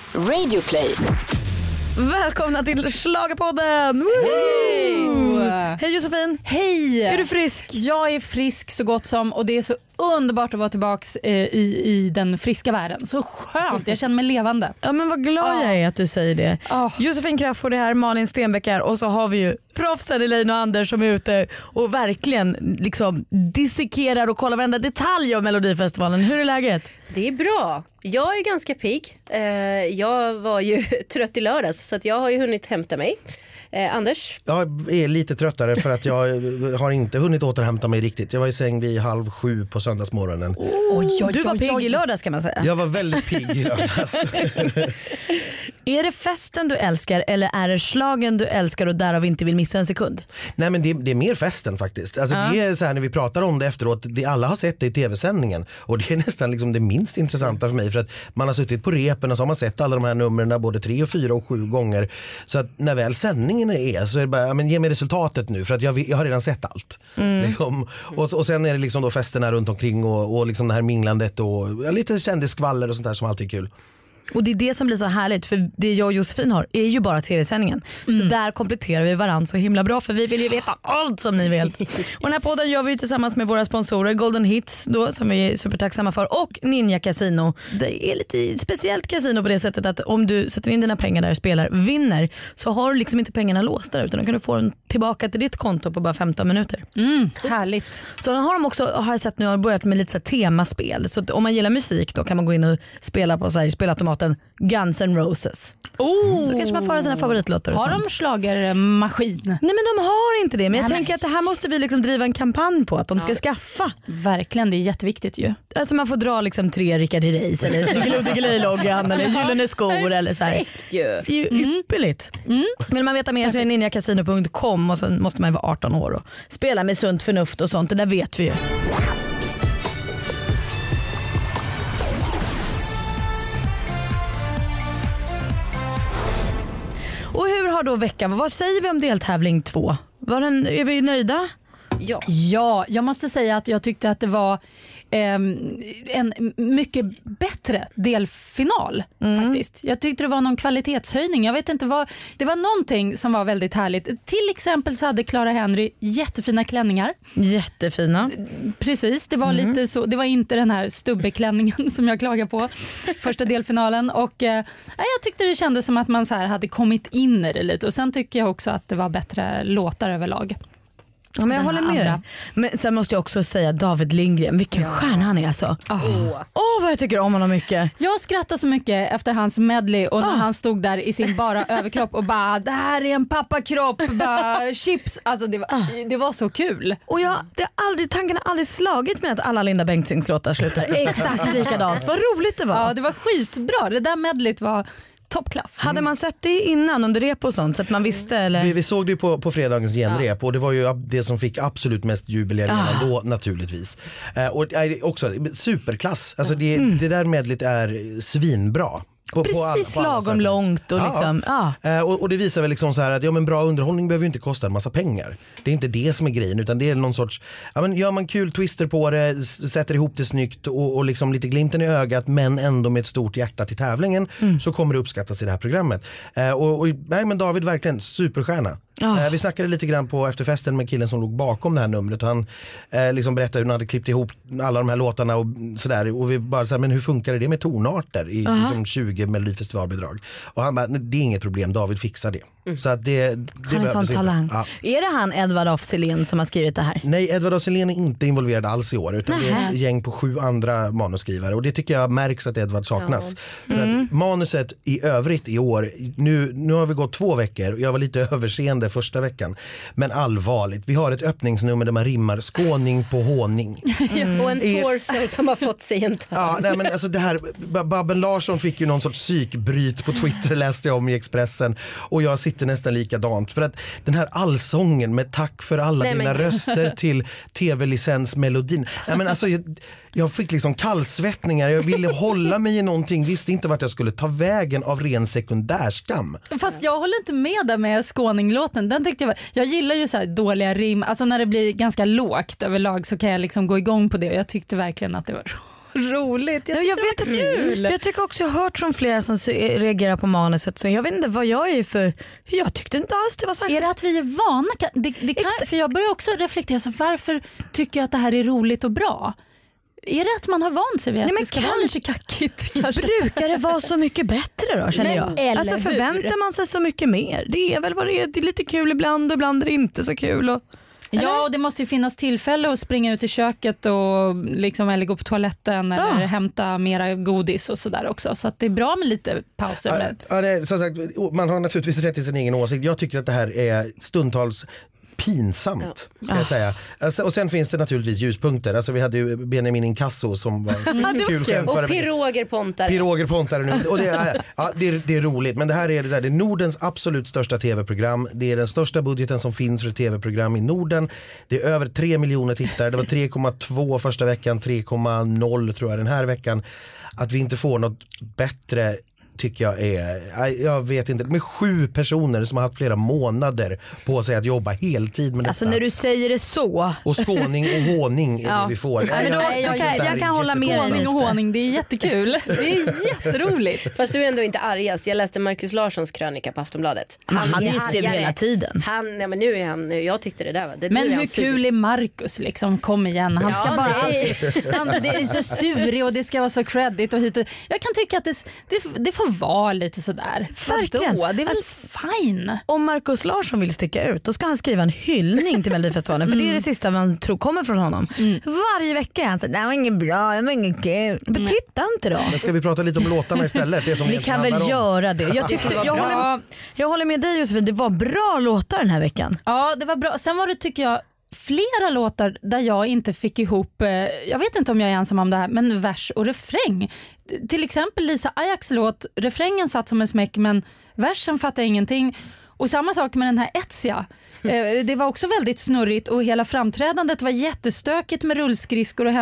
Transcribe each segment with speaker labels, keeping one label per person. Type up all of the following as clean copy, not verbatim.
Speaker 1: Radioplay.
Speaker 2: Välkomna till Schlagerpodden. Hej Josefin.
Speaker 3: Hej.
Speaker 2: Är du frisk?
Speaker 3: Jag är frisk så gott som, och det är så underbart att vara tillbaks i den friska världen. Så skönt, jag känner mig levande.
Speaker 2: Ja, men vad glad jag är att du säger det. Josefin Crafoord är här, Malin Stenbeck här, och så har vi ju proffsen Elaine och Anders som är ute och verkligen liksom dissekerar och kollar varenda detalj av Melodifestivalen. Hur är läget?
Speaker 4: Det är bra. Jag är ganska pigg. Jag var ju trött i lördags så att jag har ju hunnit hämta mig. Anders?
Speaker 5: Jag är lite tröttare för att jag har inte hunnit återhämta mig riktigt. Jag var i säng vid 6:30 på söndagsmorgonen.
Speaker 2: Du var pigg i lördags kan man säga.
Speaker 5: Jag var väldigt pigg i lördags.
Speaker 2: Är det festen du älskar eller är det slagen du älskar och därav inte vill missa en sekund?
Speaker 5: Nej, men det är mer festen faktiskt. Alltså, det är så här när vi pratar om det efteråt, alla har sett det i tv-sändningen och det är nästan liksom det minst intressanta för mig, för att man har suttit på repen och så har man sett alla de här numren både 3, 4 och 7 gånger. Så att när väl sändningen är så är det bara, men ge mig resultatet nu för att jag har redan sett allt. Liksom. Och sen är det liksom då festerna runt omkring och liksom det här minglandet och lite kändisskvaller och sånt där som alltid är kul.
Speaker 2: Och det är det som blir så härligt, för det jag och Josefin har är ju bara tv-sändningen. Så där kompletterar vi varandra så himla bra, för vi vill ju veta allt som ni vet. Och den här podden gör vi ju tillsammans med våra sponsorer Golden Hits då, som vi är supertacksamma för, och Ninja Casino. Det är lite speciellt casino på det sättet att om du sätter in dina pengar där och spelar, vinner, så har du liksom inte pengarna låsta utan då kan du få den tillbaka till ditt konto på bara 15 minuter.
Speaker 3: Härligt.
Speaker 2: Så den har de också, har jag sett nu, har börjat med lite så här temaspel. Så att om man gillar musik då kan man gå in och spela på så här, spelautomaten Guns N' Roses. Så kanske man får ha sina favoritlåtar.
Speaker 3: Har de schlagermaskin?
Speaker 2: Nej, men de har inte det. Men jag tänker att det här måste vi liksom driva en kampanj på att de ska skaffa.
Speaker 3: Verkligen, det är jätteviktigt ju.
Speaker 2: Alltså man får dra liksom 3 Rickard Herreys eller Diggiley-loggan eller gyllene skor eller så här. Det är ju ypperligt. Vill man veta mer så är det ninjacasino.com och så måste man vara 18 år och spela med sunt förnuft och sånt. Det där vet vi ju. Och hur har då veckan? Vad säger vi om deltävling 2? Är vi nöjda?
Speaker 3: Ja, jag måste säga att jag tyckte att det var en mycket bättre delfinal faktiskt. Jag tyckte det var någon kvalitetshöjning. Jag vet inte vad, det var någonting som var väldigt härligt. Till exempel så hade Clara Henry jättefina klänningar.
Speaker 2: Jättefina.
Speaker 3: Precis, det var lite så, det var inte den här stubbeklänningen som jag klagar på första delfinalen, och jag tyckte det kändes som att man så här hade kommit in i det lite, och sen tycker jag också att det var bättre låtar överlag.
Speaker 2: Ja, men jag håller med dig. Men sen måste jag också säga David Lindgren, vilken stjärna han är alltså. Vad jag tycker om honom mycket.
Speaker 3: Jag skrattade så mycket efter hans medley och när han stod där i sin bara överkropp och bara, det här är en pappakropp, bara chips. Alltså det var så kul.
Speaker 2: Och tanken har aldrig slagit med att alla Linda Bengtzings låtar slutar exakt likadant. Vad roligt det var.
Speaker 3: Ja, det var skitbra. Det där medleyt var toppklass.
Speaker 2: Hade man sett det innan under rep och sånt så att man visste? Eller?
Speaker 5: Vi såg det ju på fredagens genrep och det var ju det som fick absolut mest jubel då naturligtvis. Och också superklass. Alltså det där medlet är svinbra.
Speaker 2: Precis lagom långt och liksom.
Speaker 5: Och det visar väl liksom så här att bra underhållning behöver ju inte kosta en massa pengar. Det är inte det som är grejen, utan det är någon sorts, gör man kul twister på det, sätter ihop det snyggt och liksom lite glimten i ögat men ändå med ett stort hjärta till tävlingen, så kommer det uppskattas i det här programmet. Nej, men David verkligen superstjärna. Vi snackade lite grann på efterfesten med killen som låg bakom det här numret och han liksom berättade hur han hade klippt ihop alla de här låtarna och sådär, och vi bara såhär, men hur funkar det med tonarter i liksom 20 Melodifestivalbidrag? Och han bara, det är inget problem, David fixar det. Så att det
Speaker 2: han är sån talang. Är det han Edvard af Sillén som har skrivit det här?
Speaker 5: Nej, Edvard af Sillén är inte involverad alls i år, utan det är ett gäng på 7 andra manusskrivare, och det tycker jag märks att Edvard saknas. För att manuset i övrigt i år, nu har vi gått 2 veckor och jag var lite överseende första veckan, men allvarligt, vi har ett öppningsnummer där man rimmar skåning på honung.
Speaker 4: Och en torso som har fått sig en tand.
Speaker 5: Nej, men alltså det här, Babben Larsson fick ju någon sorts psykbryt på Twitter, läste jag om i Expressen, och jag sitter nästan likadant, för att den här allsången med tack för alla dina röster till tv-licensmelodin. Nej, men alltså jag fick liksom kallsvettningar, jag ville hålla mig i någonting, visste inte vart jag skulle ta vägen av ren sekundärskam.
Speaker 3: Fast jag håller inte med där med skåninglåten. Den tyckte jag gillar ju så här dåliga rim, alltså när det blir ganska lågt överlag så kan jag liksom gå igång på det, och jag tyckte verkligen att det var roligt.
Speaker 2: Jag vet inte. Jag tycker också jag har hört från flera som reagerar på manuset, så jag vet inte vad jag är för. Jag tyckte inte alls det var sagt.
Speaker 3: Är det att vi är vana? Det kan, för jag börjar också reflektera, så varför tycker jag att det här är roligt och bra? Är det att man har vant sig vid att det ska vara lite kackigt?
Speaker 2: Brukar det vara så mycket bättre då, känner jag? Alltså förväntar man sig så mycket mer? Det är väl vad det är. Det är lite kul ibland och ibland är det inte så kul.
Speaker 3: Ja, och det måste ju finnas tillfälle att springa ut i köket och liksom, eller gå på toaletten eller hämta mera godis och sådär också. Så att det är bra med lite pauser.
Speaker 5: Som sagt, man har naturligtvis rätt till sin egen åsikt. Jag tycker att det här är stundtals pinsamt, ska jag säga. Alltså, och sen finns det naturligtvis ljuspunkter. Alltså, vi hade ju Benjamin Inkasso som var kul skämt.
Speaker 4: Och Piroger Pontare.
Speaker 5: Piroger Pontare nu. Och det är roligt. Men det här är, det är Nordens absolut största tv-program. Det är den största budgeten som finns för ett tv-program i Norden. Det är över 3 miljoner tittare. Det var 3,2 första veckan, 3,0 tror jag den här veckan. Att vi inte får något bättre tycker jag är, jag vet inte, med 7 personer som har haft flera månader på sig att jobba heltid med detta.
Speaker 2: Alltså när du säger det så.
Speaker 5: Och skåning och honung är det vi får.
Speaker 2: Jag kan hålla med.
Speaker 3: Skåning och honung, det är jättekul. Det är jätteroligt.
Speaker 4: Fast du är ändå inte argast. Jag läste Marcus Larssons krönika på Aftonbladet.
Speaker 2: Han är ju hela tiden.
Speaker 4: Men nu är han, jag tyckte det där var.
Speaker 3: Men hur kul är Marcus liksom? Kom igen. Han ska bara alltid, det är så surig och det ska vara så credit och hit och, jag kan tycka att det får vara lite sådär.
Speaker 2: Verkligen.
Speaker 3: Det är väl fine.
Speaker 2: Om Marcus Larsson vill sticka ut, då ska han skriva en hyllning till Melodifestivalen. För det är det sista man tror kommer från honom. Varje vecka är han säger, det var inget bra, det var inget kul. Men titta inte då.
Speaker 5: Men ska vi prata lite om låtarna istället? Det som
Speaker 2: vi kan väl göra det. Jag håller med dig Josefin, det var bra låtar den här veckan.
Speaker 3: Ja, det var bra. Sen var det, tycker jag, flera låtar där jag inte fick ihop, jag vet inte om jag är ensam om det här, men vers och refräng. Till exempel Lisa Ajax låt, refrängen satt som en smäck men versen fattade ingenting. Och samma sak med den här Etsia. Det var också väldigt snurrigt och hela framträdandet var jättestökigt med rullskridskor och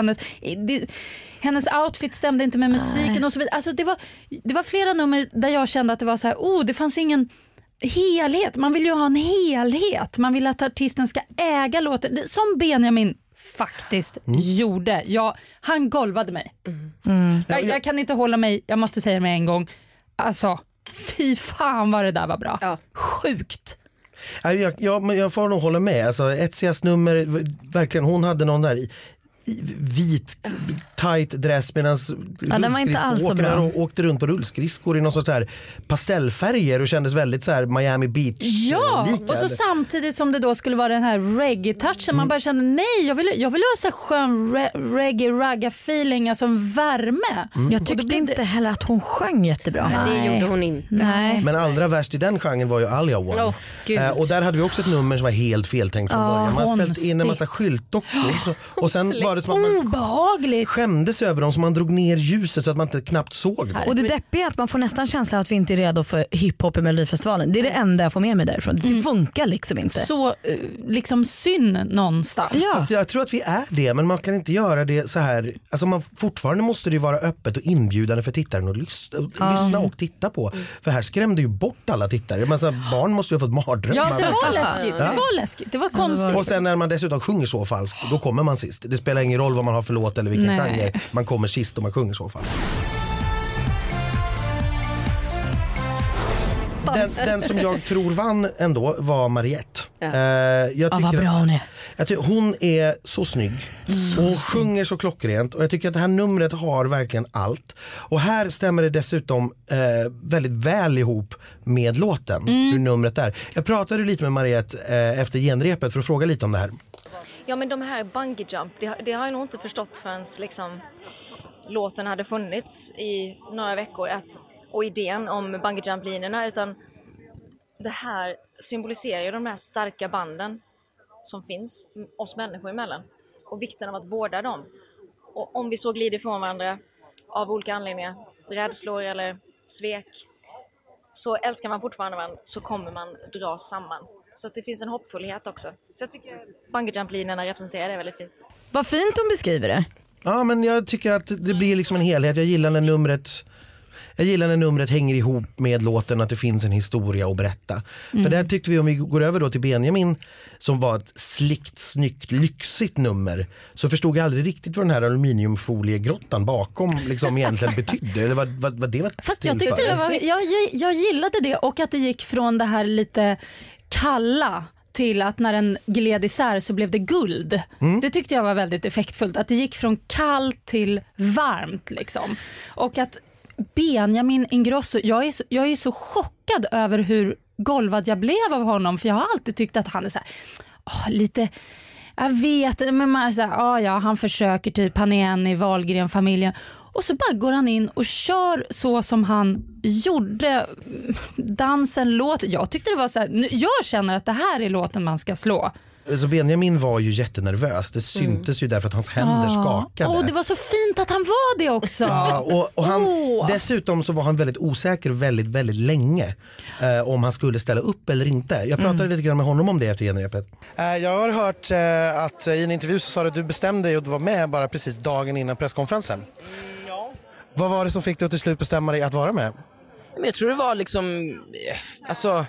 Speaker 3: hennes outfit stämde inte med musiken och så vidare. Alltså det var flera nummer där jag kände att det var så här, det fanns ingen helhet. Man vill ju ha en helhet. Man vill att artisten ska äga låten. Som Benjamin faktiskt gjorde. Han golvade mig. Jag kan inte hålla mig. Jag måste säga det med en gång. Alltså, fy fan vad det där var bra. Ja. Sjukt.
Speaker 5: Men jag får nog hålla med. Alltså, Etsias nummer, verkligen, hon hade någon där vit tight dress medan rullskridskoåkarna åkte runt på rullskridskor i någon sorts här pastellfärger och kändes väldigt så här Miami Beach.
Speaker 3: Ja, och så samtidigt som det då skulle vara den här reggae-touchen, man bara kände nej, jag vill ha så skön reggae-ragga-feeling, alltså värme.
Speaker 2: Jag tyckte inte heller att hon sjöng jättebra.
Speaker 4: Nej. Det gjorde hon inte.
Speaker 2: Nej.
Speaker 5: Men allra värst i den genren var ju Alia One. Och där hade vi också ett nummer som var helt feltänkt från början. Man ställt in en massa skyltdockor och sen var det som att man
Speaker 3: obehagligt.
Speaker 5: Skämdes över dem, så man drog ner ljuset så att man inte knappt såg dem.
Speaker 2: Och det deppiga är att man får nästan känslan att vi inte är redo för hiphop i Melodifestivalen. Det är det enda jag får med mig därifrån. Det funkar liksom inte.
Speaker 3: Så liksom synd någonstans.
Speaker 5: Ja. Jag tror att vi är det, men man kan inte göra det så här. Alltså fortfarande måste det ju vara öppet och inbjudande för tittaren att lyssna och titta på. För här skrämde ju bort alla tittare. Barn måste ju ha fått mardrömmar.
Speaker 3: Ja, det var läskigt. Det var läskigt. Det var konstigt.
Speaker 5: Och sen när man dessutom sjunger så falskt, då kommer man sist. Det spelar ingen roll vad man har för låt eller vilken genre. Man kommer sist om man sjunger så falskt. Den som jag tror vann ändå var Mariette.
Speaker 2: Vad bra hon är.
Speaker 5: Jag tycker hon är så snygg. Hon sjunger så klockrent. Och jag tycker att det här numret har verkligen allt. Och här stämmer det dessutom väldigt väl ihop med låten. Hur numret är. Jag pratade lite med Mariette efter genrepet för att fråga lite om det här.
Speaker 1: Ja, men de här bungee jump, det har jag nog inte förstått förrän liksom låten hade funnits i några veckor och idén om bungee jump-linjerna, utan det här symboliserar ju de här starka banden som finns oss människor emellan och vikten av att vårda dem. Och om vi så glider ifrån varandra av olika anledningar, rädslor eller svek, så älskar man fortfarande varandra, så kommer man dra samman. Så att det finns en hoppfullhet också. Så jag tycker bungee jump-linjerna representerar det väldigt fint.
Speaker 2: Vad fint hon beskriver det.
Speaker 5: Ja, men jag tycker att det blir liksom en helhet. Jag gillar när numret Jag gillar när numret hänger ihop med låten, att det finns en historia att berätta. För där tyckte vi, om vi går över då till Benjamin som var ett slickt, snyggt, lyxigt nummer, så förstod jag aldrig riktigt vad den här aluminiumfoliegrottan bakom liksom egentligen betydde. Eller vad det var.
Speaker 3: Fast jag tyckte det var, jag gillade det, och att det gick från det här lite kalla till att när den gled isär så blev det guld. Det tyckte jag var väldigt effektfullt. Att det gick från kallt till varmt liksom. Och att Benjamin Ingrosso, jag är så chockad över hur golvad jag blev av honom. För jag har alltid tyckt att han är så här, lite... Jag vet, men man så här, ja, han försöker typ, han är en i Wahlgren-familjen. Och så bara går han in och kör så som han gjorde dansen, låt. Jag tyckte det var så här, jag känner att det här är låten man ska slå.
Speaker 5: Så Benjamin var ju jättenervös. Det syntes ju därför att hans händer skakade.
Speaker 3: Det var så fint att han var det också.
Speaker 5: Ja, och han, dessutom så var han väldigt osäker väldigt, väldigt länge om han skulle ställa upp eller inte. Jag pratade lite grann med honom om det efter genrepet. Jag har hört att i en intervju så sa du att du bestämde dig och du var med bara precis dagen innan presskonferensen.
Speaker 6: Ja.
Speaker 5: Vad var det som fick dig att till slut bestämma dig att vara med?
Speaker 6: Men jag tror det var liksom, alltså...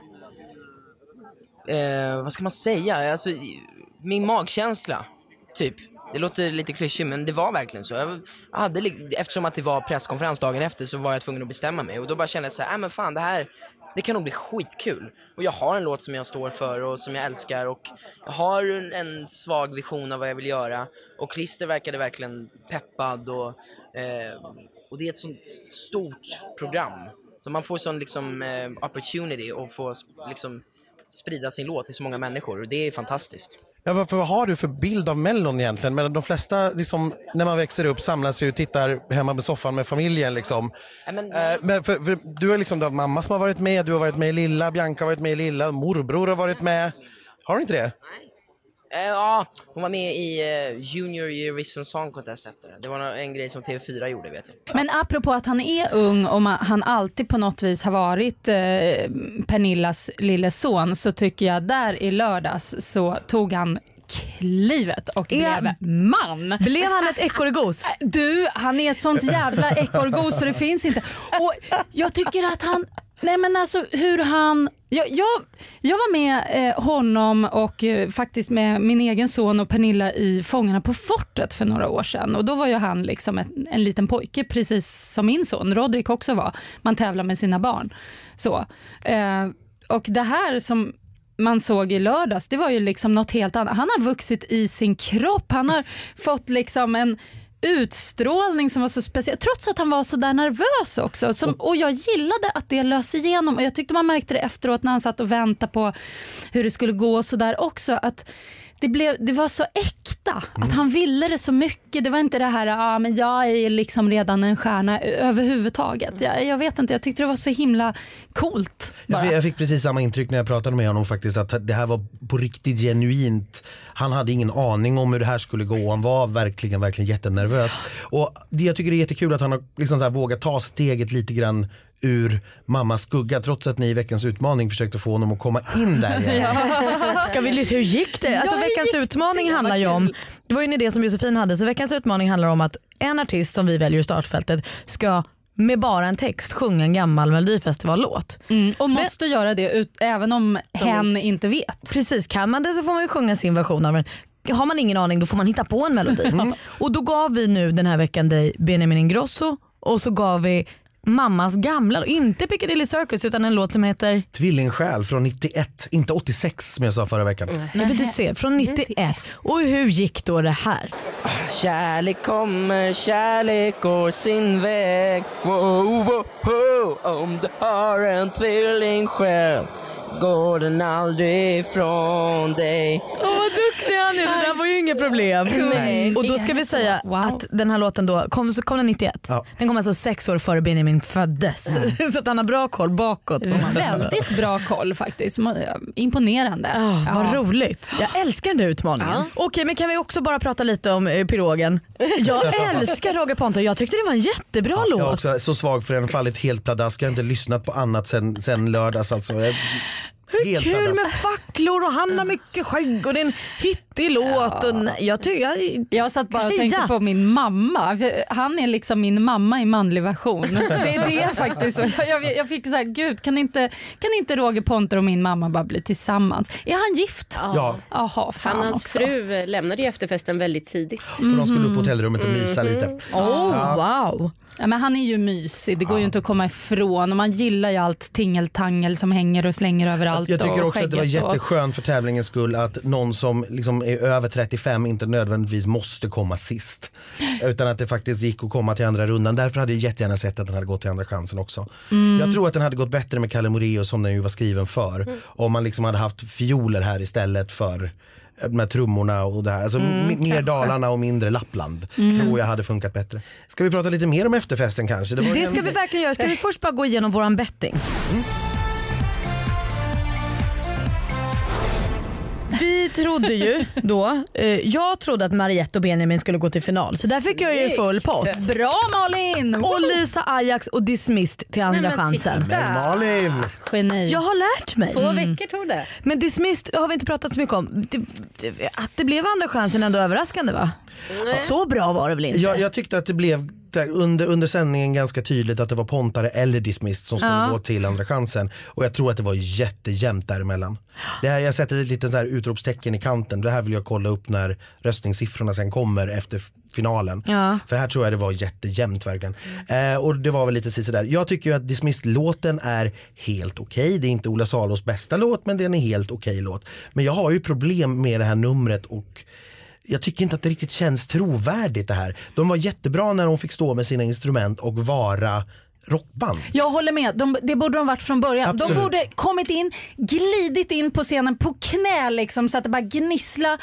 Speaker 6: vad ska man säga? Alltså, min magkänsla, typ. Det låter lite klyschigt, men det var verkligen så. Jag hade, eftersom att det var presskonferens dagen efter, så var jag tvungen att bestämma mig. Och då bara kände jag så här, men fan, det kan nog bli skitkul. Och jag har en låt som jag står för och som jag älskar. Och jag har en svag vision av vad jag vill göra. Och Christer verkade verkligen peppad. Och det är ett sånt stort program. Så man får sån liksom opportunity och få liksom sprida sin låt till så många människor, och det är fantastiskt.
Speaker 5: Ja, vad har du för bild av Mellon egentligen? Men de flesta, liksom, när man växer upp, samlas ju och tittar hemma med soffan med familjen. Liksom. Men för du har liksom mamma som har varit med, du har varit med i Lilla, Bianca har varit med i Lilla, morbror har varit med. Har du inte det?
Speaker 6: Ja, hon var med i Junior Eurovision Song Contest efter det. Det var en grej som TV4 gjorde, vet jag.
Speaker 3: Men apropå att han är ung och han alltid på något vis har varit Pernillas lille son, så tycker jag där i lördags så tog han klivet och blev man.
Speaker 2: Blev han ett ekorregos?
Speaker 3: Du, han är ett sånt jävla ekorregos så det finns inte. Och jag tycker att han... Nej, men alltså hur han... Jag var med honom och faktiskt med min egen son och Pernilla i Fångarna på fortet för några år sedan. Och då var ju han liksom en liten pojke, precis som min son Rodrik också var. Man tävlar med sina barn. Så. Och det här som man såg i lördags, det var ju liksom något helt annat. Han har vuxit i sin kropp. Han har fått liksom en utstrålning som var så speciell, trots att han var så där nervös också. Och jag gillade att det lös igenom, och jag tyckte man märkte det efteråt när han satt och väntade på hur det skulle gå och så där också, att det var så äkta, att han ville det så mycket. Det var inte det här, men jag är liksom redan en stjärna överhuvudtaget. Jag vet inte, jag tyckte det var så himla coolt.
Speaker 5: Jag fick precis samma intryck när jag pratade med honom faktiskt, att det här var på riktigt genuint. Han hade ingen aning om hur det här skulle gå. Han var verkligen jättenervös. Och jag tycker det är jättekul att han har liksom så här vågat ta steget lite grann ur mammas skugga, trots att ni i veckans utmaning försökte få honom att komma in där igen.
Speaker 2: Ska vi, hur gick det? Alltså veckans utmaning handlar ju om, det var ju en idé som Josefin hade, så veckans utmaning handlar om att en artist som vi väljer i startfältet ska med bara en text sjunga en gammal Melodifestivallåt.
Speaker 3: Och måste göra det även om hen inte vet.
Speaker 2: Precis, kan man det så får man ju sjunga sin version av den. Har man ingen aning då får man hitta på en melodi. Och då gav vi nu den här veckan dig Benjamin Ingrosso, och så gav vi mammas gamla, inte Piccadilly Circus utan en låt som heter
Speaker 5: Tvillingsjäl från 91, inte 86 som jag sa förra veckan.
Speaker 2: Nej, men du ser, från 91. Och hur gick då det här?
Speaker 6: Kärlek kommer, kärlek går sin väg. Wow, wow, wow. Om du har en tvillingsjäl går den aldrig ifrån dig.
Speaker 2: Vad duktig han är, det där var ju inget problem.
Speaker 3: Nej.
Speaker 2: Och då ska vi säga att den här låten då kom den 91. Ja. Den kom alltså 6 år före Benjamin föddes. Så att han har bra koll bakåt.
Speaker 3: Väldigt bra koll faktiskt. Imponerande.
Speaker 2: Vad roligt. Jag älskar den utmaningen. Okej, men kan vi också bara prata lite om pirogen? Jag älskar Roger Pontare. Jag tyckte det var en jättebra låt.
Speaker 5: Jag är också så svag för den, fallit helt pladask. Jag har inte lyssnat på annat sen lördags alltså.
Speaker 2: Hur
Speaker 5: Helt
Speaker 2: kul
Speaker 5: annat.
Speaker 2: med facklor och han har mycket skägg och det är en hittig låt. Och
Speaker 3: Jag satt bara och tänkte på min mamma. Han är liksom min mamma i manlig version. Det är det faktiskt. Så jag fick så här, gud, kan inte Roger Pontare och min mamma bara bli tillsammans? Är han gift?
Speaker 5: Ja.
Speaker 3: Jaha, fan
Speaker 4: Hans
Speaker 3: också.
Speaker 4: fru lämnade ju efterfesten väldigt tidigt.
Speaker 5: För de skulle upp på hotellrummet och mysa lite.
Speaker 2: Wow.
Speaker 3: Ja, men han är ju mysig, det går ju inte att komma ifrån och man gillar ju allt tingeltangel som hänger och slänger överallt.
Speaker 5: Jag tycker
Speaker 3: och
Speaker 5: också att det var
Speaker 3: skägget och-
Speaker 5: jätteskönt för tävlingens skull att någon som liksom är över 35 inte nödvändigtvis måste komma sist. Utan att det faktiskt gick att komma till andra rundan. Därför hade jag jättegärna sett att den hade gått till andra chansen också. Jag tror att den hade gått bättre med Kalle Moraeus som den ju var skriven för. Om man liksom hade haft fioler här istället för med trummorna och det här. Alltså mer Dalarna och mindre Lappland. Tror jag hade funkat bättre. Ska vi prata lite mer om efterfesten kanske?
Speaker 2: Det ska vi verkligen göra. Ska vi först bara gå igenom våran betting? Vi trodde ju då, jag trodde att Mariette och Benjamin skulle gå till final. Så där fick jag ju full pott.
Speaker 3: Bra Malin!
Speaker 2: Och Lisa Ajax och Dismissed till andra chansen.
Speaker 5: Men Malin!
Speaker 3: Geni.
Speaker 2: Jag har lärt mig.
Speaker 4: 2 veckor tog det.
Speaker 2: Men Dismissed har vi inte pratat så mycket om. Att det blev andra chansen ändå överraskande, va? Så bra var det väl inte?
Speaker 5: Jag tyckte att det blev under sändningen ganska tydligt att det var Pontare eller Dismissed som skulle gå till andra chansen. Och jag tror att det var jättejämnt däremellan. Det här, jag sätter ett litet så här utropstecken i kanten. Det här vill jag kolla upp när röstningssiffrorna sen kommer efter finalen. För här tror jag det var jättejämnt verkligen. Och det var väl lite sådär. Jag tycker ju att Dismissed-låten är helt okej. Det är inte Ola Salos bästa låt, men det är en helt okej låt. Men jag har ju problem med det här numret och jag tycker inte att det riktigt känns trovärdigt det här. De var jättebra när de fick stå med sina instrument och vara rockband.
Speaker 3: Jag håller med, det borde de varit från början.
Speaker 5: Absolut.
Speaker 3: De borde kommit in, glidit in på scenen på knä liksom, så att det bara gnissla.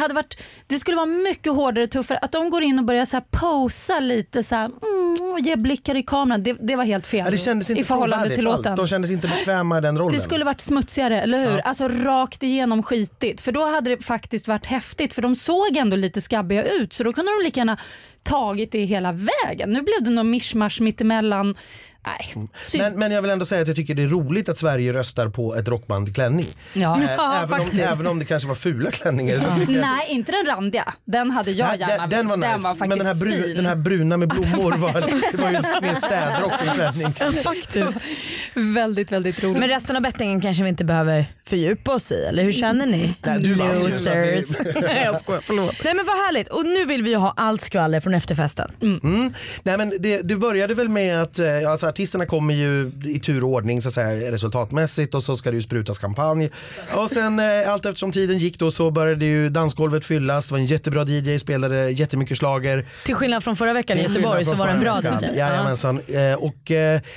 Speaker 3: Det skulle vara mycket hårdare, tuffare. Att de går in och börjar så här posa lite så här, och ge blickar i kameran. Det var helt fel
Speaker 5: Det kändes inte
Speaker 3: i förhållande till
Speaker 5: trovärdigt
Speaker 3: låten.
Speaker 5: alls. De kändes inte bekväma i den rollen.
Speaker 3: Det skulle varit smutsigare, eller hur? Alltså rakt igenom skitigt. För då hade det faktiskt varit häftigt. För de såg ändå lite skabbiga ut. Så då kunde de lika gärna tagit det hela vägen. Nu blev det någon mischmasch mittemellan. Nej, synd.
Speaker 5: Men jag vill ändå säga att jag tycker det är roligt att Sverige röstar på ett rockband klänning.
Speaker 3: Ja.
Speaker 5: Även om det kanske var fula klänningar. Så tycker jag
Speaker 3: Nej, inte den randiga. Den hade jag gärna.
Speaker 5: den var nice.
Speaker 3: Den var faktiskt
Speaker 5: men den här bruna med blommor det var ju mer städrock än klänning.
Speaker 2: Faktiskt.
Speaker 3: Väldigt, väldigt roligt.
Speaker 2: Men resten av bettingen kanske vi inte behöver fördjupa oss i, eller hur känner ni?
Speaker 5: Nej, du vann ju, så att
Speaker 2: Losers. Jag skojar, förlåt. Nej men vad härligt, och nu vill vi ju ha allt skvaller från efterfesten.
Speaker 5: Nej, men det började väl med att alltså, artisterna kommer ju i tur och ordning så att säga, resultatmässigt och så ska det ju sprutas kampanj. Och sen allt eftersom tiden gick då så började ju dansgolvet fyllas. Det var en jättebra DJ, spelade jättemycket slager.
Speaker 2: Till skillnad från förra veckan i Göteborg så var det en bra DJ.
Speaker 5: Jajamensan. Och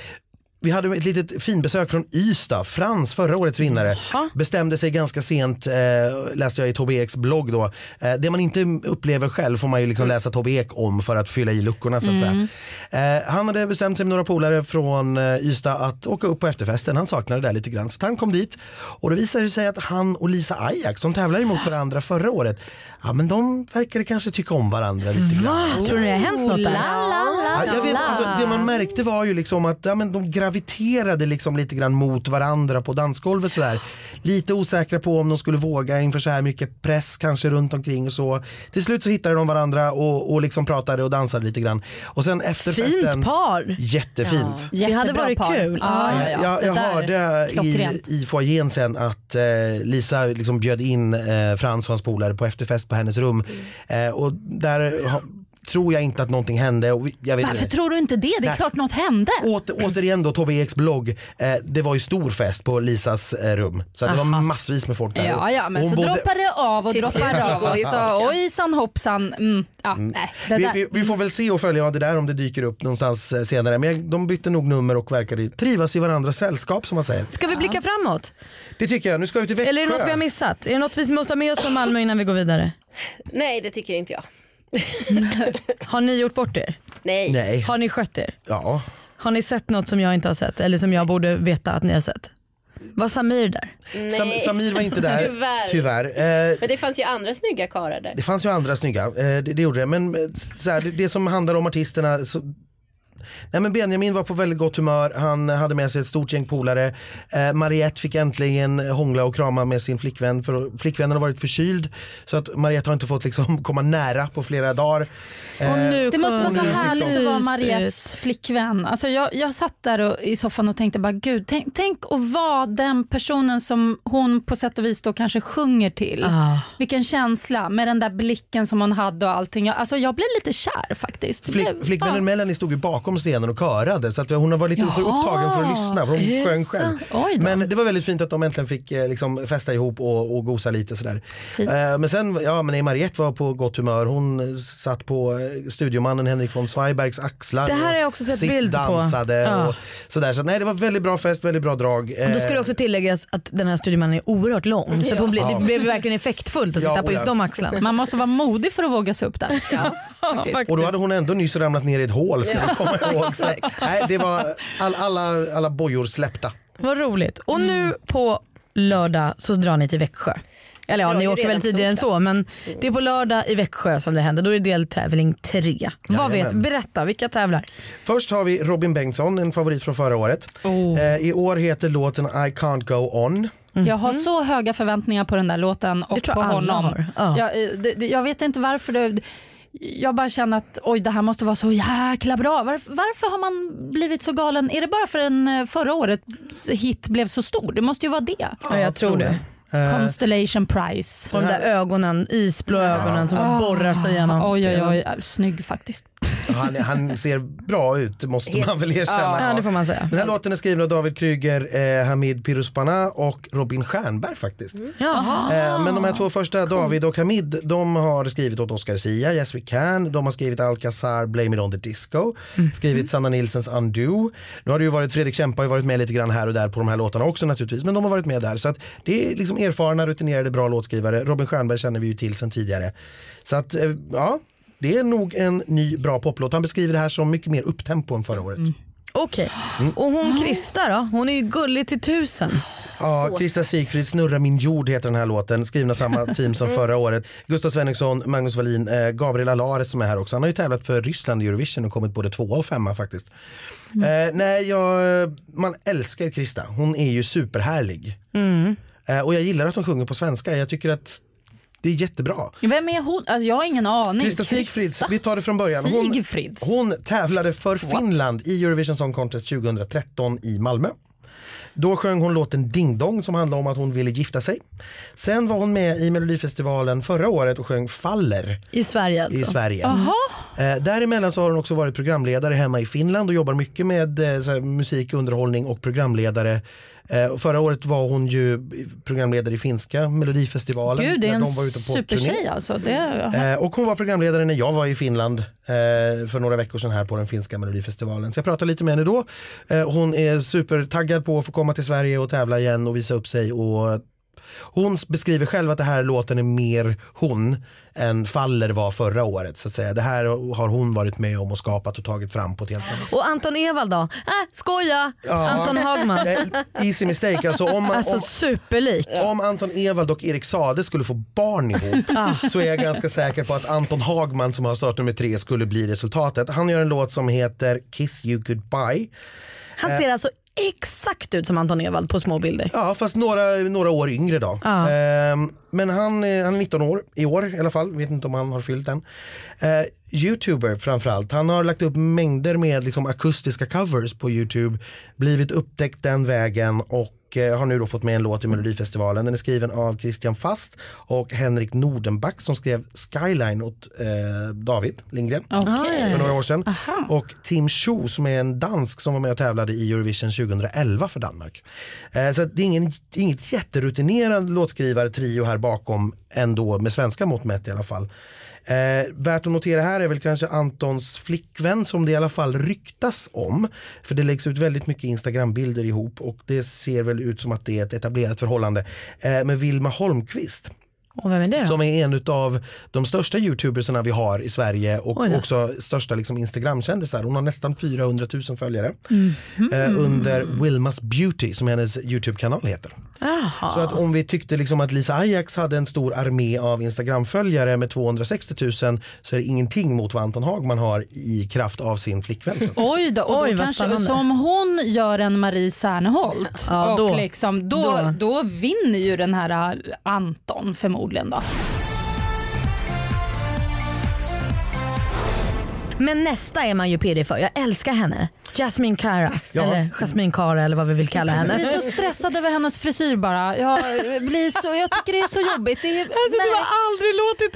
Speaker 5: vi hade ett litet finbesök från Ystad. Frans, förra årets vinnare, bestämde sig ganska sent, läste jag i Tobbe Eks blogg då. Det man inte upplever själv får man ju liksom läsa Tobbe Ek om för att fylla i luckorna så att säga. Han hade bestämt sig med några polare från Ystad att åka upp på efterfesten. Han saknade det där lite grann. Så han kom dit och det visade sig att han och Lisa Ajax som tävlade emot varandra förra året, ja men de verkade kanske tycka om varandra lite grann.
Speaker 2: Va? Tror ni det har hänt något där?
Speaker 5: Ja, jag vet, alltså, det man märkte var ju liksom att men de graviterade liksom lite grann mot varandra på dansgolvet sådär. Lite osäkra på om de skulle våga inför så här mycket press kanske runt omkring och så. Till slut så hittade de varandra och liksom pratade och dansade lite grann. Och sen efter festen...
Speaker 2: Fint par!
Speaker 5: Jättefint.
Speaker 2: Det hade varit
Speaker 3: par.
Speaker 2: kul.
Speaker 5: Jag hörde i foajén sen att Lisa liksom bjöd in Frans och hans polare på efterfest på hennes rum. Och där tror jag inte att någonting hände. Och jag vet
Speaker 3: Varför
Speaker 5: inte.
Speaker 3: tror du inte det? Det är klart något hände.
Speaker 5: Återigen då Tobbe Eks blogg. Det var ju stor fest på Lisas rum. Så att det var massvis med folk där.
Speaker 3: Ja, men
Speaker 5: och
Speaker 3: så droppar det av och
Speaker 4: Till
Speaker 3: droppar
Speaker 4: slut
Speaker 3: av.
Speaker 4: går ju
Speaker 3: Så,
Speaker 4: folk,
Speaker 3: ojsan hoppsan. Nej, det där.
Speaker 5: Vi får väl se och följa det där om det dyker upp någonstans senare. Men de bytte nog nummer och verkade trivas i varandras sällskap som man säger.
Speaker 2: Ska vi blicka framåt?
Speaker 5: Det tycker jag. Nu ska vi till Växjö.
Speaker 2: Eller är det något vi har missat? Är det något vi måste ha med oss från Malmö innan vi går vidare?
Speaker 4: Nej, det tycker inte jag.
Speaker 2: Har ni gjort bort er?
Speaker 4: Nej.
Speaker 2: Har ni skött er?
Speaker 5: Ja.
Speaker 2: Har ni sett något som jag inte har sett? Eller som jag borde veta att ni har sett? Var Samir där?
Speaker 4: Nej.
Speaker 5: Samir var inte där. Tyvärr.
Speaker 4: Men det fanns ju andra snygga karlar där.
Speaker 5: Det fanns ju andra snygga. Det gjorde det. Men så här, det som handlar om artisterna... Så, Nej, men Benjamin var på väldigt gott humör. Han hade med sig ett stort gäng polare. Mariette fick äntligen hångla och krama med sin flickvän. För flickvännen har varit förkyld. Så att Mariette har inte fått liksom komma nära på flera dagar.
Speaker 3: Det måste vara så härligt att vara Mariettes flickvän. Alltså jag satt där i soffan och tänkte bara, gud, tänk att vara den personen som hon på sätt och vis då kanske sjunger till. Vilken känsla med den där blicken som hon hade och allting. Jag blev lite kär faktiskt.
Speaker 5: Flickvännen Melanie stod ju bakom scenen och körade, så att hon var lite för upptagen för att lyssna, för hon sjöng själv. Men det var väldigt fint att de äntligen fick liksom festa ihop och gosa lite sådär. Men sen, men Mariette var på gott humör. Hon satt på studiomannen Henrik von Zweibergs axlar.
Speaker 2: Det här har jag också sett bild på.
Speaker 5: Och sådär. Så nej, det var väldigt bra fest, väldigt bra drag.
Speaker 2: Då ska det också tilläggas att den här studiomannen är oerhört lång. Så att det blev verkligen effektfullt att sitta på just de axlarna.
Speaker 3: Man måste vara modig för att våga sig upp där.
Speaker 5: Och då hade hon ändå nyss ramlat ner i ett hål, ska vi komma ihåg. Så, nej, det var alla bojor släppta.
Speaker 2: Vad roligt. Och nu på lördag så drar ni till Växjö. Eller ni åker väl tidigare än så, men det är på lördag i Växjö som det händer. Då är det deltävling 3. Berätta, vilka tävlar?
Speaker 5: Först har vi Robin Bengtsson, en favorit från förra året. I år heter låten I Can't Go On.
Speaker 3: Jag har så höga förväntningar på den där låten och på honom. Jag vet inte varför jag bara känner att det här måste vara så jäkla bra. Varför har man blivit så galen? Är det bara för en förra årets hit blev så stor? Det måste ju vara det.
Speaker 2: Ja, jag tror det.
Speaker 3: Constellation Prize.
Speaker 2: De där ögonen, isblå ögonen som borrar sig igenom.
Speaker 3: Oj, snygg faktiskt.
Speaker 5: Han ser bra ut, måste man väl erkänna.
Speaker 2: Ja, det får man säga.
Speaker 5: Den här låten är skriven av David Kryger, Hamid Piruspana och Robin Stjernberg faktiskt. Men de här två första, David och Hamid, de har skrivit åt Oscar Sia, Yes We Can. De har skrivit Alcazar, Blame It On The Disco. Skrivit Sanna Nilssons Undo. Nu har det ju varit, Fredrik Kempe har ju varit med lite grann här och där på de här låtarna också naturligtvis. Men de har varit med där. Så att det är liksom erfarna, rutinerade, bra låtskrivare. Robin Stjernberg känner vi ju till sedan tidigare. Så att, det är nog en ny bra poplåt. Han beskriver det här som mycket mer upptempo än förra året.
Speaker 2: Okej. Och hon Krista då? Hon är ju gullig till 1000.
Speaker 5: Ja, Krista Sigfrid, Snurra min jord heter den här låten. Skriven av samma team som förra året. Gustav Svenningsson, Magnus Wallin, Gabriel Alaret som är här också. Han har ju tävlat för Ryssland i Eurovision och kommit både 2 och 5 faktiskt. Man älskar Krista. Hon är ju superhärlig. Och jag gillar att hon sjunger på svenska. Jag tycker att det är jättebra.
Speaker 3: Vem är hon? Alltså, jag har ingen aning.
Speaker 5: Krista Sigfrids, vi tar det från början. Hon tävlade för Finland i Eurovision Song Contest 2013 i Malmö. Då sjöng hon låten Ding Dong som handlar om att hon ville gifta sig. Sen var hon med i Melodifestivalen förra året och sjöng Faller.
Speaker 2: I Sverige alltså?
Speaker 5: I Sverige. Däremellan så har hon också varit programledare hemma i Finland och jobbar mycket med musik, underhållning och programledare. Förra året var hon ju programledare i finska Melodifestivalen.
Speaker 3: Gud, det är en supertjej alltså.
Speaker 5: Och hon var programledare när jag var i Finland för några veckor sedan här på den finska Melodifestivalen. Så jag pratade lite med henne då. Hon är supertaggad på att få komma till Sverige och tävla igen och visa upp sig. Och hon beskriver själv att det här låten är mer hon än Faller var förra året så att säga. Det här har hon varit med om och skapat och tagit fram på ett helt annat.
Speaker 2: Och Anton Ewald då? Skoja! Anton Hagman.
Speaker 5: Easy mistake. Alltså
Speaker 2: superlik.
Speaker 5: Om Anton Ewald och Erik Saade skulle få barn ihop så är jag ganska säker på att Anton Hagman som har startnummer 3 skulle bli resultatet. Han gör en låt som heter Kiss You Goodbye.
Speaker 2: Han ser alltså exakt ut som Anton Ewald på små bilder.
Speaker 5: Ja, fast några år yngre då. Men han är 19 år i år i alla fall. Vet inte om han har fyllt den. YouTuber framförallt. Han har lagt upp mängder med liksom akustiska covers på YouTube. Blivit upptäckt den vägen och har nu då fått med en låt i Melodifestivalen. Den är skriven av Christian Fast och Henrik Nordenback som skrev Skyline åt David Lindgren för några år sedan. Och Tim Schuh som är en dansk som var med och tävlade i Eurovision 2011 för Danmark. Så det är inget jätterutinerad låtskrivare trio här bakom ändå med svenska mått mätt i alla fall. Värt att notera här är väl kanske Antons flickvän som det i alla fall ryktas om. För det läggs ut väldigt mycket Instagram-bilder ihop och det ser väl ut som att det är ett etablerat förhållande med Vilma Holmqvist.
Speaker 2: Och vem är det då?
Speaker 5: Som är en av de största youtubersarna vi har i Sverige och också största liksom Instagram-kändisar. Hon har nästan 400 000 följare under Wilmas Beauty som hennes YouTube-kanal heter.
Speaker 2: Aha.
Speaker 5: Så att om vi tyckte liksom att Lisa Ajax hade en stor armé av Instagram-följare med 260 000 så är det ingenting mot vad Anton Hagman har i kraft av sin flickvän.
Speaker 3: Oj då, och då kanske som hon gör en Marie Serneholt och liksom, då vinner ju den här Anton förmodligen då.
Speaker 2: Men nästa är man ju PD för. Jag älskar henne. Jasmine Cara, eller Jasmine Cara eller vad vi vill kalla henne.
Speaker 3: Jag blir så stressad över hennes frisyr bara. Jag tycker det är så jobbigt.
Speaker 2: Du har aldrig låtit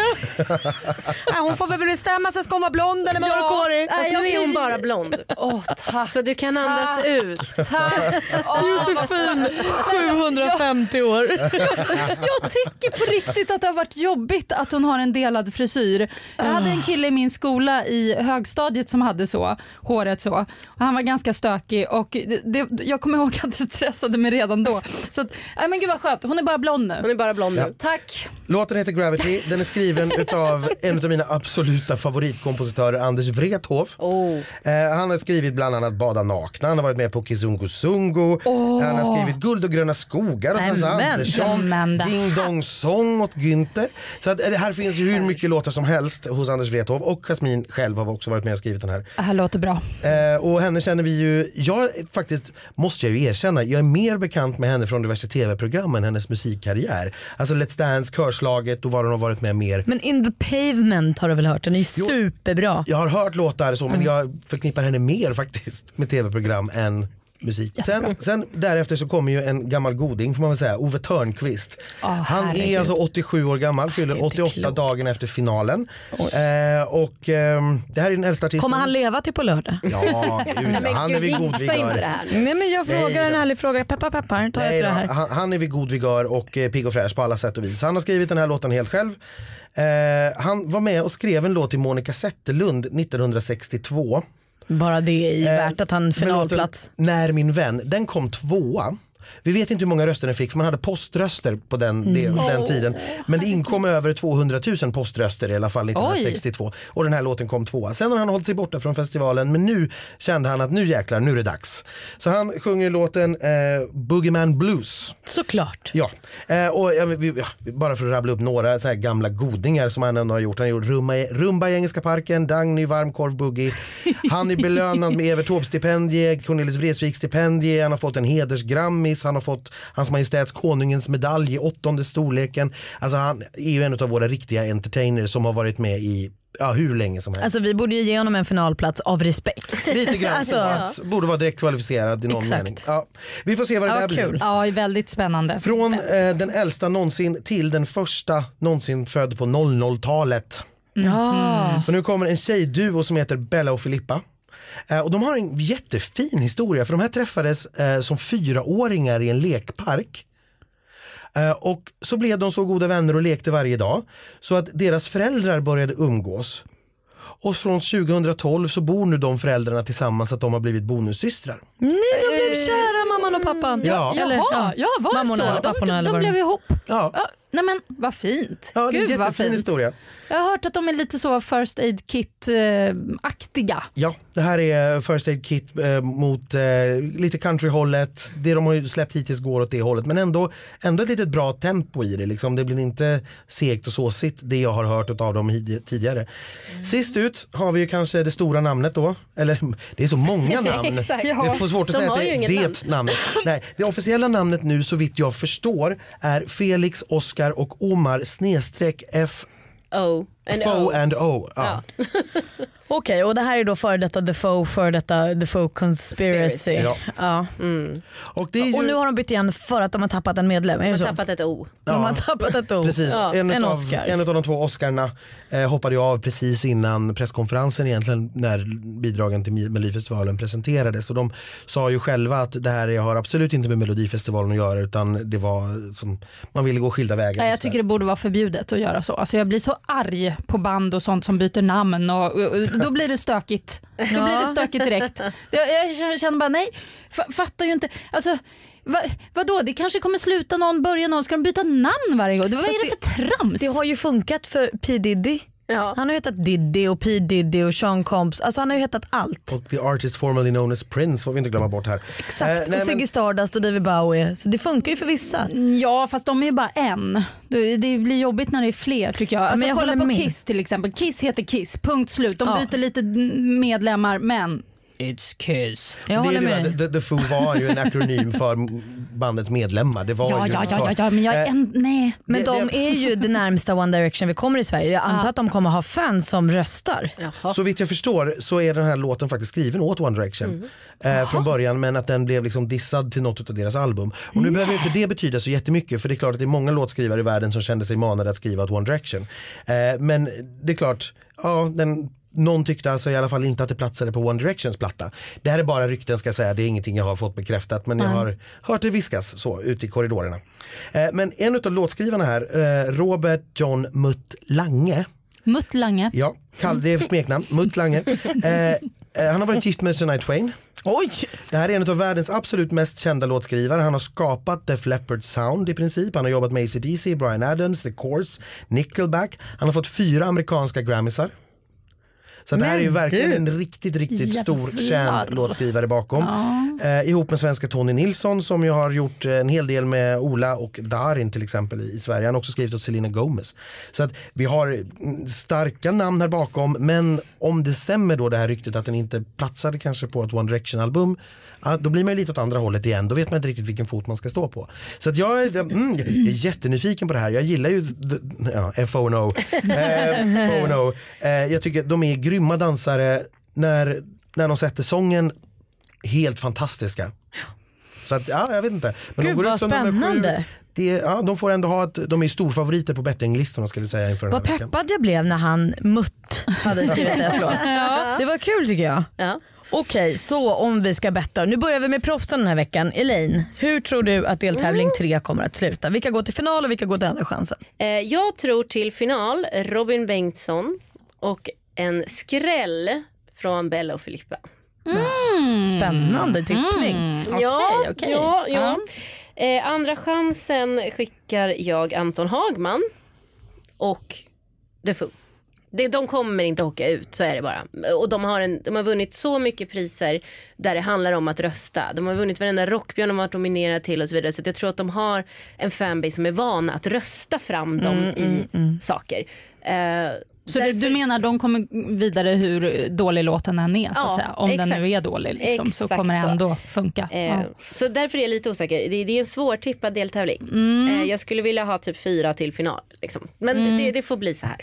Speaker 2: äldre. Hon får väl bestämma sig, ska hon vara blond eller mörkhårig?
Speaker 4: Nu är hon bara blond.
Speaker 3: Tack.
Speaker 4: Så du kan andas ut.
Speaker 3: Tack.
Speaker 2: Josefin, 750 år.
Speaker 3: Jag tycker på riktigt att det har varit jobbigt att hon har en delad frisyr. Jag hade en kille i min skola i högstadiet som hade så, håret så. Han var ganska stökig och jag kommer ihåg att det stressade mig redan då. Så att, men gud vad skönt, hon är bara blond nu. Tack.
Speaker 5: Låten heter Gravity, den är skriven utav en av mina absoluta favoritkompositörer, Anders Wrethov. Han har skrivit bland annat Bada nakna, han har varit med på Kizungu Sungu, han har skrivit Guld och gröna skogar åt Hasse Andersson, Ding Dong Song åt Günther. Så att, det här finns ju hur mycket låtar som helst hos Anders Wrethov, och Jasmine själv har också varit med och skrivit den här.
Speaker 3: Det här låter bra.
Speaker 5: Och henne känner vi ju, måste jag ju erkänna, jag är mer bekant med henne från diverse tv-program än hennes musikkarriär. Alltså Let's Dance, Körslaget och vad hon har varit med mer.
Speaker 2: Men In the Pavement har du väl hört, den är ju superbra.
Speaker 5: Jag har hört låtar så, men jag förknippar henne mer faktiskt med tv-program än musik. Sen därefter så kommer ju en gammal goding får man väl säga, Ove Törnqvist. Han är alltså 87 år gammal, fyller 88 dagen efter finalen. Det här är den äldsta artisten.
Speaker 2: Kommer han leva till på lördag?
Speaker 5: Ja, han är vid god vigör.
Speaker 2: Nej, men jag frågar en ärlig fråga. Peppar, ta efter det här.
Speaker 5: Han är vid god vigör och pigg och fräsch på alla sätt och vis. Han har skrivit den här låten helt själv. Han var med och skrev en låt till Monica Zetterlund 1962.
Speaker 2: Bara det är värt att han finalplats.
Speaker 5: När min vän, den kom 2:a. Vi vet inte hur många röster den fick, för man hade poströster på den tiden. Men det inkom över 200 000 poströster i alla fall 1962. Och den här låten kom 2:a. Sen har han hållit sig borta från festivalen, men nu kände han att nu jäklar, nu är det dags. Så han sjunger låten Boogeyman Blues.
Speaker 2: Såklart.
Speaker 5: Ja, och bara för att rabbla upp några så här gamla godingar som han ändå har gjort. Han har gjort Rumba i Engelska parken, Dagny, Varmkorv, Boogie. Han är belönad med Evert Taube-stipendie, Cornelis Vreeswijk-stipendie. Han har fått en hedersgrammis. Han har fått Hans Majestäts Konungens medalj i 8:e storleken. Alltså han är ju en av våra riktiga entertainers som har varit med i hur länge som helst.
Speaker 2: Alltså vi borde ju ge honom en finalplats av respekt.
Speaker 5: Lite grann borde vara direkt kvalificerad i någon mening. Ja, vi får se vad det där blir.
Speaker 3: Ja, väldigt spännande.
Speaker 5: Från den äldsta någonsin till den första någonsin född på 00-talet. För nu kommer en tjejduo som heter Bella och Filippa. Och de har en jättefin historia, för de här träffades som 4-åringar i en lekpark. Och så blev de så goda vänner och lekte varje dag så att deras föräldrar började umgås. Och från 2012 så bor nu de föräldrarna tillsammans att de har blivit bonussystrar.
Speaker 2: Nej, de blev kära, mamman och pappan.
Speaker 3: De blev ihop.
Speaker 5: Ja.
Speaker 3: Nej men vad fint.
Speaker 5: Ja, det är en jättefin historia.
Speaker 3: Jag har hört att de är lite så First Aid Kit-aktiga.
Speaker 5: Ja, det här är First Aid Kit mot lite countryhållet. Det de har ju släppt hittills går åt det hållet. Men ändå ett litet bra tempo i det. Liksom. Det blir inte segt och såsigt, det jag har hört av dem tidigare. Sist ut har vi ju kanske det stora namnet då. Eller det är så många namn.
Speaker 4: Exakt.
Speaker 5: Det är svårt att säga att det är ett namn. Nej, det officiella namnet nu så vitt jag förstår är Felix, Oscar och Omar /F and O. Ja.
Speaker 2: Okej, och det här är då före detta The Foe Conspiracy. Ja.
Speaker 5: Och nu
Speaker 2: har de bytt igen för att de har tappat en medlem.
Speaker 4: De har tappat ett O.
Speaker 2: De har tappat ett O.
Speaker 5: Precis. En av de 2 Oscarna hoppade jag av precis innan presskonferensen egentligen, när bidragen till Melodifestivalen presenterades. Och de sa ju själva att det här har absolut inte med Melodifestivalen att göra, utan det var som man ville gå skilda vägar.
Speaker 3: Jag tycker det borde vara förbjudet att göra så. Alltså jag blir så arg mycket på band och sånt som byter namn och då blir det stökigt. Då blir det stökigt direkt. Jag känner bara nej, fattar ju inte. Alltså vadå? Det kanske kommer sluta börja någon, ska de byta namn varje gång? Vad är det för trams?
Speaker 2: Det har ju funkat för P Diddy.
Speaker 4: Ja.
Speaker 2: Han har ju hetat Diddy och P Diddy och Sean Combs. Alltså han har ju hetat allt.
Speaker 5: Och the artist formerly known as Prince får vi inte glömma bort här.
Speaker 2: Exakt, och Ziggy Stardust och David Bowie. Så det funkar ju för vissa.
Speaker 3: Ja, fast de är ju bara en. Det blir jobbigt när det är fler tycker jag. Alltså,
Speaker 2: men jag
Speaker 3: kolla
Speaker 2: håller
Speaker 3: på
Speaker 2: med.
Speaker 3: Kiss till exempel. Kiss heter Kiss, punkt slut. De byter lite medlemmar, men it's Kiss.
Speaker 2: Jag håller med.
Speaker 5: The Foo var ju en akronym för bandets medlemmar. Det var
Speaker 3: Ja, men jag är nej.
Speaker 2: Men de är ju det närmsta One Direction vi kommer i Sverige. Jag antar att de kommer ha fans som röstar.
Speaker 5: Så vitt jag förstår så är den här låten faktiskt skriven åt One Direction från början, men att den blev liksom dissad till något av deras album. Och nu behöver inte det betyda så jättemycket, för det är klart att det är många låtskrivare i världen som kände sig manade att skriva åt One Direction. Men det är klart, någon tyckte alltså i alla fall inte att det platsade på One Directions platta. Det här är bara rykten, ska jag säga. Det är ingenting jag har fått bekräftat, men jag har hört det viskas så ute i korridorerna. Men en av låtskrivarna här, Robert John Mutt Lange.
Speaker 3: Mutt Lange.
Speaker 5: Ja, det är smeknamn. Mutt Lange. Han har varit gift med Shania Twain.
Speaker 2: Oj!
Speaker 5: Det här är en av världens absolut mest kända låtskrivare. Han har skapat Def Leppard Sound i princip. Han har jobbat med AC/DC, Bryan Adams, The Course, Nickelback. Han har fått 4 amerikanska Grammisar. Så det här är ju verkligen en riktigt stor känd låtskrivare bakom. Ihop med svenska Tony Nilsson som ju har gjort en hel del med Ola och Darin till exempel i Sverige. Han har också skrivit åt Selena Gomez. Så att vi har starka namn här bakom, men om det stämmer då det här ryktet att den inte platsade kanske på ett One Direction-album, då blir man ju lite åt andra hållet igen. Då vet man inte riktigt vilken fot man ska stå på. Så att jag är jättenyfiken på det här. Jag gillar ju FONO. Jag tycker de är grymma dansare när de sätter sången, helt fantastiska. Så att, jag vet inte. Men
Speaker 2: Gud, vad spännande.
Speaker 5: De får ändå ha de är storfavoriter på bettinglistorna, ska vi säga, inför den här veckan.
Speaker 2: Vad peppad jag blev när han Mutt hade skrivit deras låt. Det var kul tycker jag.
Speaker 4: Ja.
Speaker 2: Okej, så om vi ska betta. Nu börjar vi med proffsen den här veckan. Elaine, hur tror du att deltävling 3 kommer att sluta? Vilka går till final och vilka går till andra chansen?
Speaker 4: Jag tror till final Robin Bengtsson och en skräll från Bella och Filippa.
Speaker 2: Spännande tippning.
Speaker 4: Okej. Andra chansen skickar jag Anton Hagman och The Foo. De kommer inte åka ut, så är det bara. Och de har vunnit så mycket priser där det handlar om att rösta. De har vunnit varenda Rockbjörn de har varit nominerade till och så vidare. Så jag tror att de har en fanbase som är vana att rösta fram dem i saker.
Speaker 3: Så du menar de kommer vidare hur dålig låten än är, så att säga. Om den nu är dålig liksom, så kommer det ändå funka.
Speaker 4: Så därför är jag lite osäker. Det är en svår tippad deltävling. Jag skulle vilja ha typ 4 till final liksom. Men det får bli så här.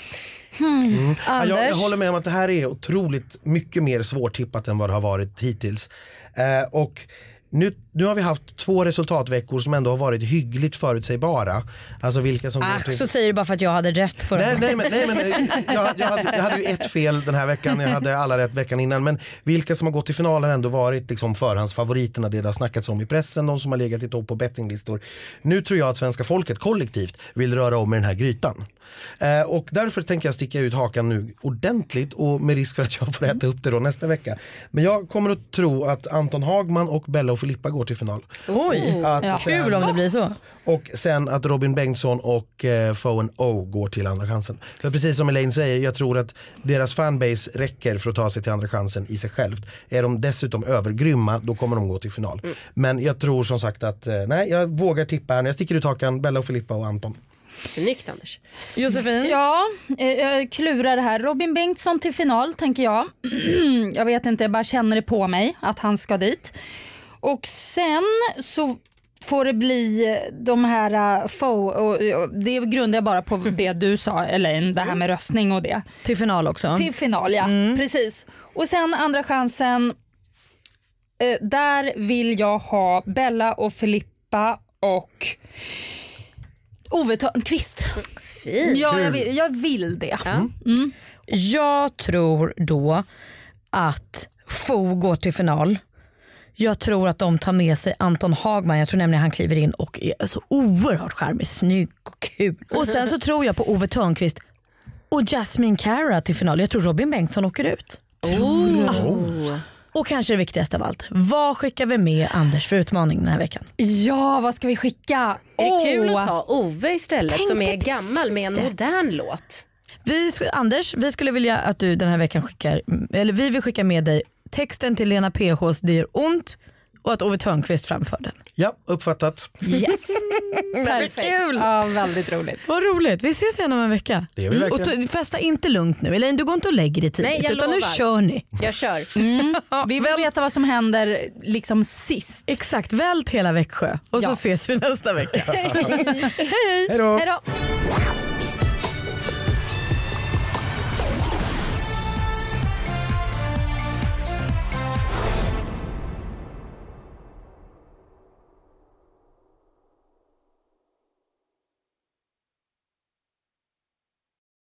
Speaker 5: Jag håller med om att det här är otroligt mycket mer svårtippat än vad det har varit hittills. Och nu har vi haft 2 resultatveckor som ändå har varit hyggligt förutsägbara. Alltså vilka som går till...
Speaker 2: Så säger du bara för att jag hade rätt för
Speaker 5: Nej, men jag hade ju ett fel den här veckan. Jag hade alla rätt veckan innan. Men vilka som har gått till finalen har ändå varit liksom förhandsfavoriterna. Det har snackats om i pressen, de som har legat i topp på bettinglistor. Nu tror jag att svenska folket kollektivt vill röra om i den här grytan. Och därför tänker jag sticka ut hakan nu ordentligt, och med risk för att jag får äta upp det då nästa vecka. Men jag kommer att tro att Anton Hagman och Bella och Filippa går till final.
Speaker 2: Oj, kul om det blir så.
Speaker 5: Och sen att Robin Bengtsson och FONO går till andra chansen. För precis som Elaine säger, jag tror att deras fanbase räcker för att ta sig till andra chansen i sig självt. Är de dessutom övergrymma, då kommer de gå till final. Men jag tror som sagt att, jag vågar tippa här. Jag sticker ut hakan, Bella och Filippa och Anton.
Speaker 4: Snyggt, Anders.
Speaker 2: Josefin?
Speaker 3: Ja, jag klurar det här. Robin Bengtsson till final, tänker jag. Jag vet inte, jag bara känner det på mig att han ska dit. Och sen så får det bli de här och det grundar jag bara på det du sa, Elaine, det här med röstning och det.
Speaker 2: Till final också?
Speaker 3: Till final, ja. Precis. Och sen andra chansen, där vill jag ha Bella och Filippa och Ove Thörnqvist.
Speaker 4: Fint.
Speaker 3: Ja, jag vill det.
Speaker 2: Jag tror då att Foo går till final. Jag tror att de tar med sig Anton Hagman. Jag tror nämligen han kliver in och är så oerhört charmig, snygg och kul. Och sen så tror jag på Ove Thörnqvist Och Jasmine Cara till final. Jag tror Robin Bengtsson åker ut. Och kanske det viktigaste av allt. Vad skickar vi med Anders för utmaning den här veckan?
Speaker 3: Ja, vad ska vi skicka?
Speaker 4: Är det kul att ta Ove istället
Speaker 2: Tänkte
Speaker 4: som är
Speaker 2: precis
Speaker 4: gammal med en
Speaker 2: det.
Speaker 4: modern låt?
Speaker 2: Anders, vi skulle vilja att du den här veckan vi vill skicka med dig texten till Lena PHs Det gör ont och att Ove Thörnqvist framför den.
Speaker 5: Ja, uppfattat.
Speaker 3: Yes. Perfekt.
Speaker 2: Kul.
Speaker 3: Ja, väldigt roligt.
Speaker 2: Vad roligt, vi ses igen om en vecka.
Speaker 5: Det gör vi verkligen.
Speaker 2: Och festa inte lugnt nu, eller du går inte och lägger dig tidigt.
Speaker 4: Nej, jag
Speaker 2: utan nu
Speaker 4: lovar.
Speaker 2: kör ni.
Speaker 4: Jag kör.
Speaker 3: Vi vill veta vad som händer liksom sist.
Speaker 2: Exakt, vält hela Växjö och så ses vi nästa vecka. Hej!
Speaker 5: Hej då!
Speaker 3: Hej då.